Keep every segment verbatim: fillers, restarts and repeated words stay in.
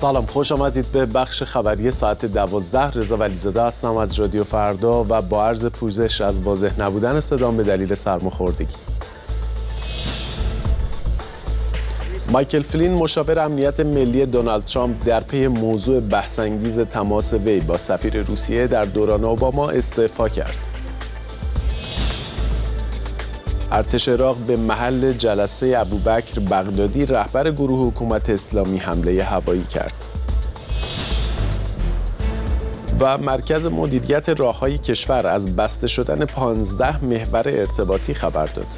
سلام، خوش آمدید به بخش خبری ساعت دوازده. رضا ولیزاده هستم از رادیو فردا و با عرض پوزش از واضح نبودن صدام به دلیل سرماخوردگی. مایکل فلین مشاور امنیت ملی دونالد ترامپ در پی موضوع بحث‌انگیز تماس وی با سفیر روسیه در دوران اوباما استعفا کرد. ارتش عراق به محل جلسه ابوبکر بغدادی رهبر گروه حکومت اسلامی حمله هوایی کرد. و مرکز مدیریت راههای کشور از بسته شدن پانزده محور ارتباطی خبر داد.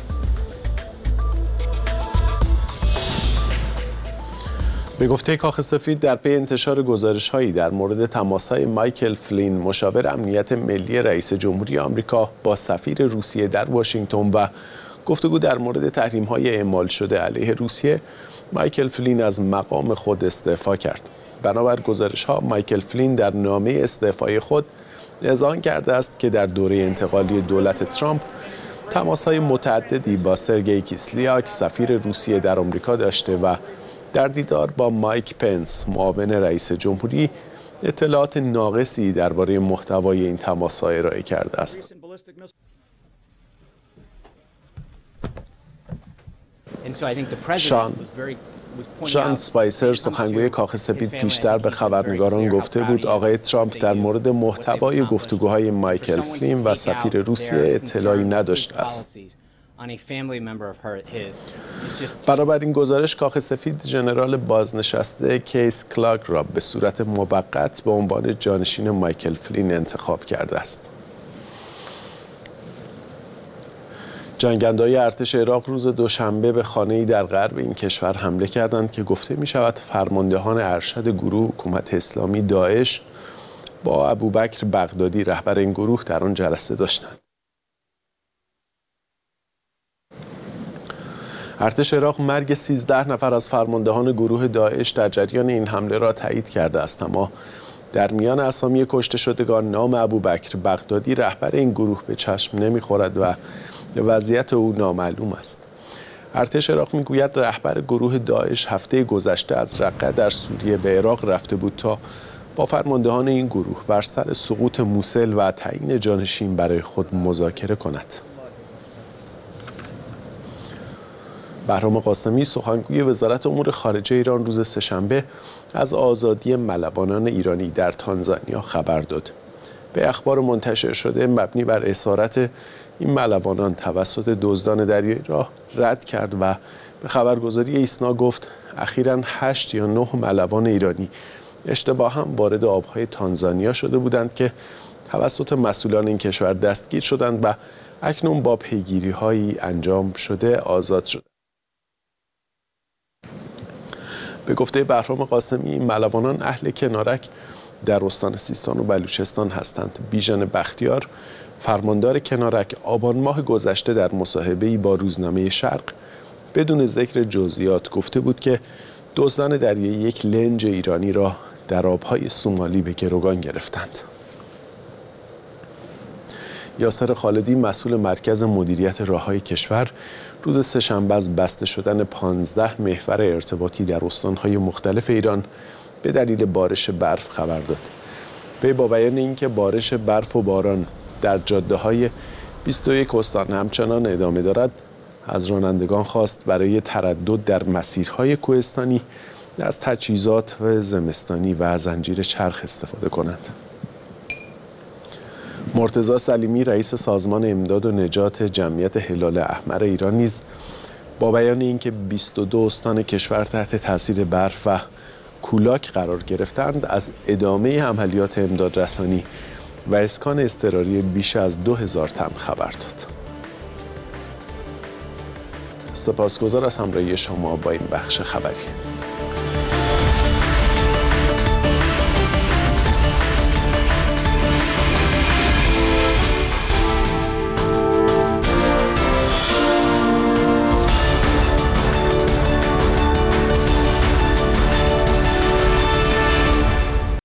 به گفته کاخ سفید در پی انتشار گزارش‌هایی در مورد تماس‌های مایکل فلین مشاور امنیت ملی رئیس جمهوری آمریکا با سفیر روسیه در واشنگتن و گفتگو در مورد تحریم‌های اعمال شده علیه روسیه، مایکل فلین از مقام خود استعفا کرد. بنابر گزارش‌ها مایکل فلین در نامه استعفای خود اذعان کرده است که در دوره انتقالی دولت ترامپ تماس‌های متعددی با سرگئی کیسلیاک سفیر روسیه در آمریکا داشته و در دیدار با مایک پنس معاون رئیس جمهوری اطلاعات ناقصی درباره محتوای این تماس‌ها ارائه کرده است. شان شان اسپایسر سخنگوی کاخ سفید پیشتر به خبرنگاران گفته بود آقای ترامپ در مورد محتوای گفتگوهای مایکل فلین و سفیر روسیه اطلاعی نداشته است. بنابر این گزارش کاخ سفید ژنرال بازنشسته کیس کلاک را به صورت موقت به عنوان جانشین مایکل فلین انتخاب کرده است. جنگنده‌های ارتش عراق روز دوشنبه به خانه‌ای در غرب این کشور حمله کردند که گفته می‌شود فرماندهان ارشد گروه حکومت اسلامی داعش با ابوبکر بغدادی رهبر این گروه در آن جلسه داشتند. ارتش عراق مرگ سیزده نفر از فرماندهان گروه داعش در جریان این حمله را تایید کرده است، اما در میان اسامی کشته شدگان نام ابوبکر بغدادی رهبر این گروه به چشم نمی‌خورد و وضعیت او نامعلوم است. ارتش عراق میگوید رهبر گروه داعش هفته گذشته از رقه در سوریه به عراق رفته بود تا با فرماندهان این گروه بر سر سقوط موصل و تعیین جانشین برای خود مذاکره کند. بهرام قاسمی سخنگوی وزارت امور خارجه ایران روز سه‌شنبه از آزادی ملوانان ایرانی در تانزانیا خبر داد. به اخبار منتشر شده مبنی بر اسارت این ملوانان توسط دزدان دریایی را رد کرد و به خبرگزاری ایسنا گفت اخیراً هشت یا نه ملوان ایرانی اشتباهاً وارد آبهای تانزانیا شده بودند که توسط مسئولان این کشور دستگیر شدند و اکنون با پیگیری‌هایی انجام شده آزاد شد. به گفته بهرام قاسمی این ملوانان اهل کنارک در استان سیستان و بلوچستان هستند. بیژن بختیار فرماندار کنارک آبان ماه گذشته در مصاحبه‌ای با روزنامه شرق بدون ذکر جزئیات گفته بود که دزدان دریایی یک لنج ایرانی را در آبهای سومالی به گروگان گرفتند. یاسر خالدی مسئول مرکز مدیریت راههای کشور روز سه‌شنبه از بسته شدن پانزده محور ارتباطی در استان‌های مختلف ایران به دلیل بارش برف خبر داد. وی با بیان اینکه بارش برف و باران در جاده‌های بیست و یک استان همچنان ادامه دارد، از رانندگان خواست برای تردد در مسیرهای کوهستانی از تجهیزات و زمستانی و زنجیر چرخ استفاده کنند. مرتضی سلیمی رئیس سازمان امداد و نجات جمعیت هلال احمر ایران نیز با بیان اینکه بیست و دو استان کشور تحت تاثیر برف و کولاک قرار گرفتند از ادامه عملیات امداد رسانی و اسکان اضطراری بیش از دو هزار تن خبر داد. سپاسگزار از همراهی شما با این بخش خبری.